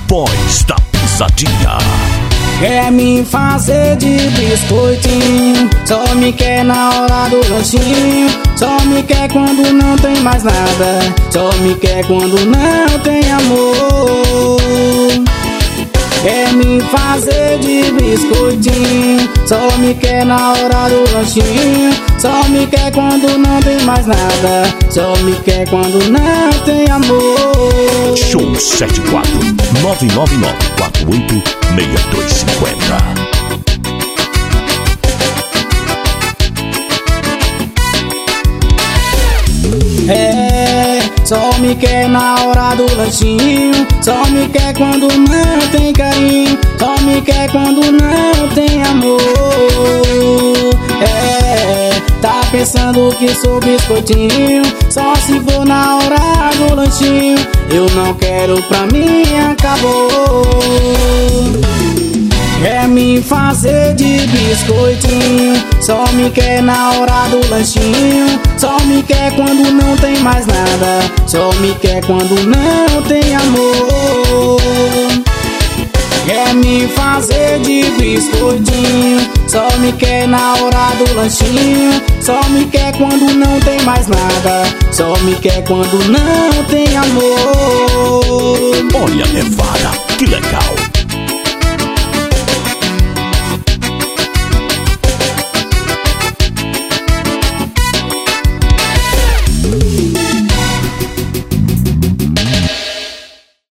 voz da pisadinha. Quer me fazer de biscoitinho, só me quer na hora do lanchinho, só me quer quando não tem mais nada, só me quer quando não tem amor. Quer me fazer de biscoitinho, só me quer na hora do lanchinho, só me quer quando não tem mais nada, só me quer quando não tem amor. Show 74 999 48 6250. É, só me quer na hora do lanchinho, só me quer quando não tem carinho, só me quer quando não tem amor. É, tá pensando que sou biscoitinho, só se for na hora do lanchinho, eu não quero, pra mim acabou. Quer me fazer de biscoitinho, só me quer na hora do lanchinho, só me quer quando não tem mais nada, só me quer quando não tem amor. Quer me fazer de biscoitinho, só me quer na hora do lanchinho, só me quer quando não tem mais nada, só me quer quando não tem amor. Olha, Nevada, que legal.